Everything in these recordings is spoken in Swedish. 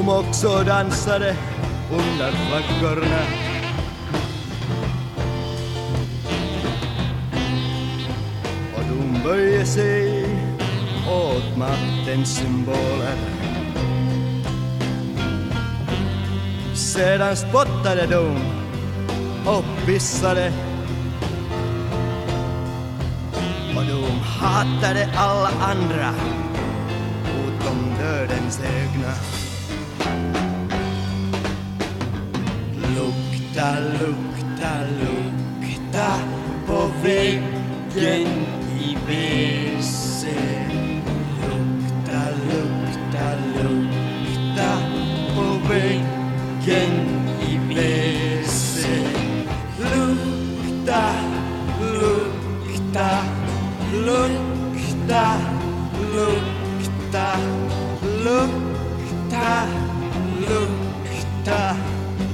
Blom också dansade under flaggorna. Och de böjde sig åt maktens symboler. Sedan spottade de och pissade. Och de hatade alla andra utom dödens egna. Lukta, lukta, lukta på väggen i WC. Lukta, lukta, lukta på väggen i WC. Lukta, lukta, lukta, lukta, lukta, lukta.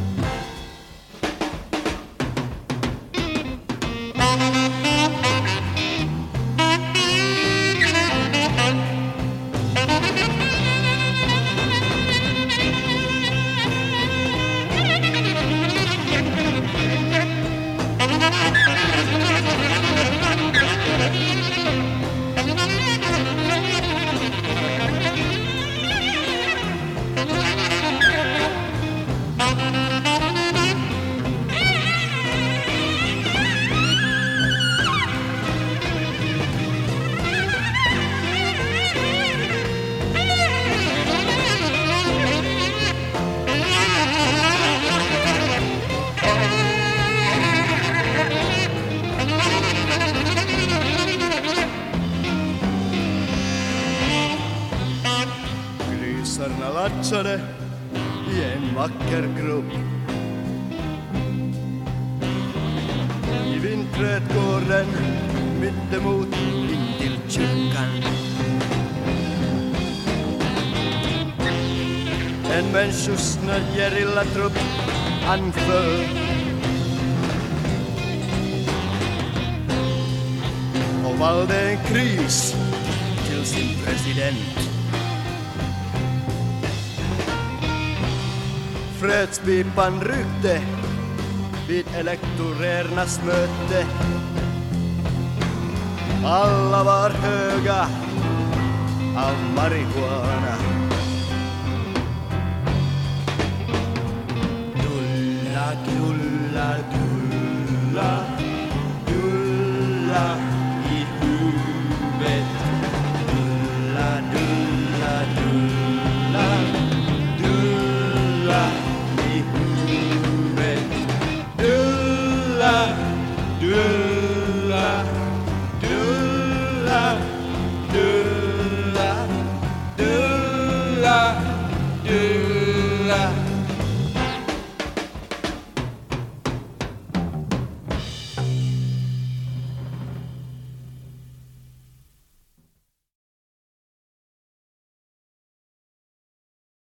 Grisarna latsade i en vacker grupp. I vinträdgården mittemot intill kyrkan. En människosnöd gerillatrupp anföll. Och valde en kris till sin president. Fredspipan ryckte vid elektorernas möte. Alla var höga av marijuana. Dulla, dulla, dulla, dulla i huvudet. Dulla, dulla, dulla, dulla i huvudet. Dulla, dulla.